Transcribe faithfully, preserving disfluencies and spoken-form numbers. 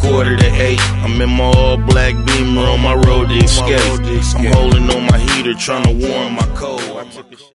quarter to eight. I'm in my all black Beamer on my road to escape. I'm holding on my heater, trying to warm my cold.